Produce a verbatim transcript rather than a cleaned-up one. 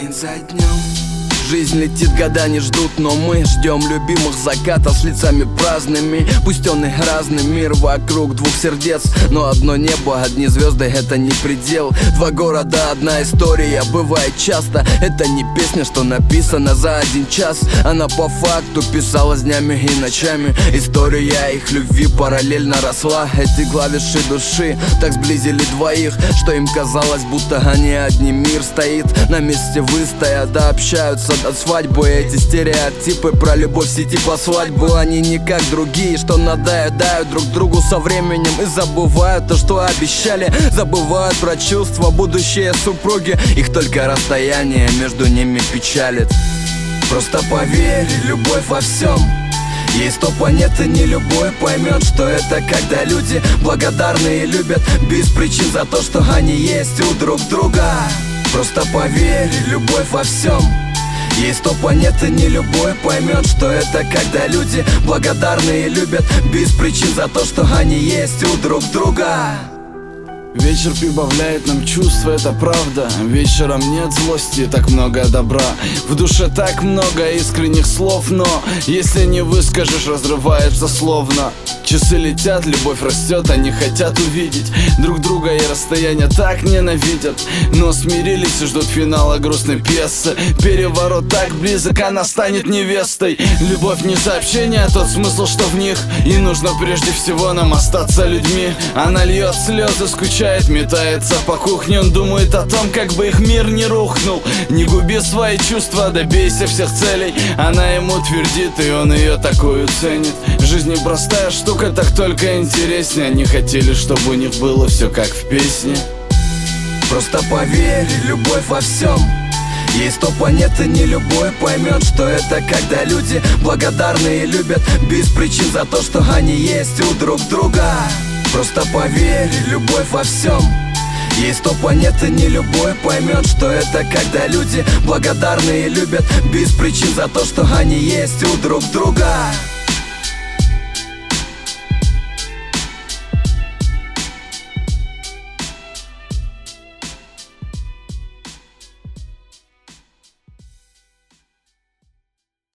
День за днем жизнь летит, года не ждут, но мы ждем любимых закатов с лицами праздными. Пусть он и разный мир вокруг двух сердец, но одно небо, одни звезды — это не предел. Два города, одна история, бывает часто. Это не песня, что написана за один час. Она по факту писалась днями и ночами. История их любви параллельно росла. Эти клавиши души так сблизили двоих, что им казалось, будто они одни. Мир стоит на месте выстоя, да общаются до свадьбы. Эти стереотипы про любовь в сети по свадьбу, они не как другие, что надоедают друг другу со временем и забывают то, что обещали. Забывают про чувства будущие супруги, их только расстояние между ними печалит. Просто поверь, любовь во всем. Есть сто планет, и не любой поймет, что это когда люди благодарны и любят без причин за то, что они есть у друг друга. Просто поверь, любовь во всем. Есть сто планет, и не любой поймет, что это когда люди благодарны и любят без причин за то, что они есть у друг друга. Вечер прибавляет нам чувства, это правда. Вечером нет злости, так много добра. В душе так много искренних слов, но если не выскажешь, разрывается словно. Часы летят, любовь растет, они хотят увидеть друг друга, и расстояние так ненавидят, но смирились и ждут финала грустной пьесы. Переворот так близок, она станет невестой. Любовь не сообщение, а тот смысл, что в них. И нужно прежде всего нам остаться людьми. Она льет слезы, скучает, метается по кухне. Он думает о том, как бы их мир не рухнул. Не губи свои чувства, добейся всех целей. Она ему твердит, и он ее такую ценит. Жизнь непростая штука, так только интереснее. Они хотели, чтобы у них было все как в песне. Просто поверь, любовь во всем. Есть сто планет, и не любой поймет, что это когда люди благодарны и любят без причин за то, что они есть у друг друга. Просто поверь, любовь во всем. Есть сто планет, и не любой поймет, что это когда люди благодарны и любят без причин за то, что они есть у друг друга.